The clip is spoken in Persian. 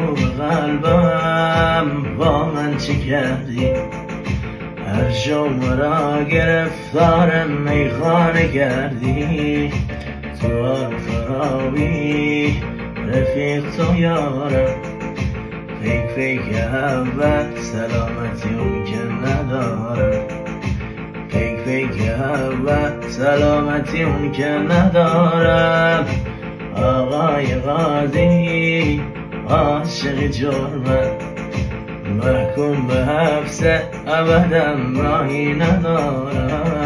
تو به قلبم با من چه کردی؟ هر شب را گرفتار میخانه کردی. تو هر خرابی رفیق تو یارم، فیک اول سلامتی اون که ندارم. فیک اول سلامتی اون که ندارم. آقای قاضی عاشق جرمم، محکوم به حبس ابدم راهی ندارم.